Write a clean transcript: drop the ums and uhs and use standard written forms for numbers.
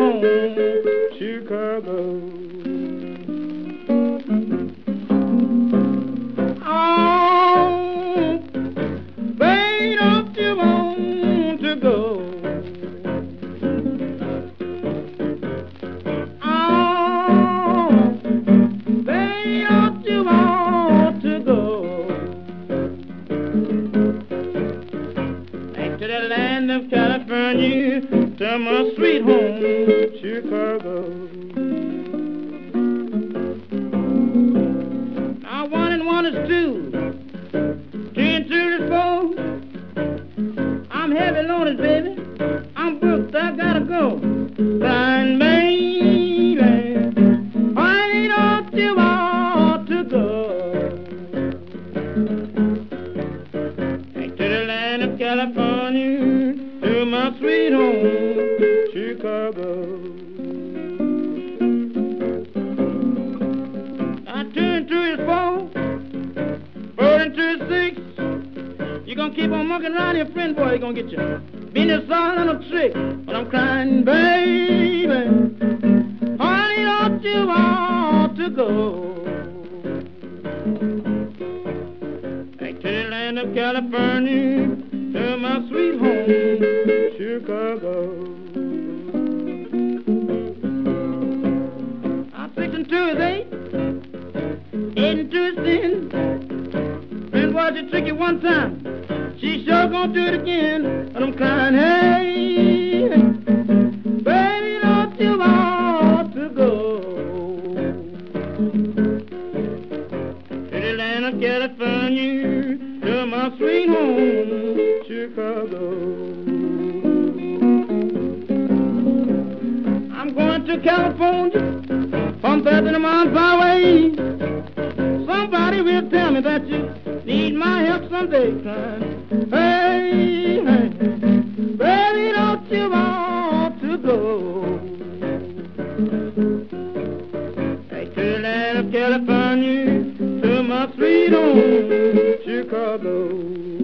home, Chicago. Oh, baby, don't you want to go? Oh, baby, don't you want to go? Back to the land of California, to my sweet home, Chicago. Now 1 and 1 is 2, 2 and 2 is 4. I'm heavy loaded, baby. I'm booked, I gotta go. Fine, baby, why don't you want to go? Back to the land of California, to my sweet home, Chicago. Now 2 and 2 is 4, 4 and 2 is 6. You gonna keep on mucking around here, friend boy, you gonna get your business all on a trick. But I'm crying, baby, honey, don't you want to go? Back to the land of California, to my sweet home, Chicago. Now 6 and 2 is 8, 8 and 2 is 10. Friend boy, just trick you one time, she sure gonna do it again. But I'm crying, hey, baby, don't you want to go? To the land of California, to my sweet home, Chicago. I'm going to California, from 13 miles away. Somebody will tell me that you need my help someday, crying, hey, hey, baby, don't you want to go? Back to the land of California, to my sweet home, Chicago.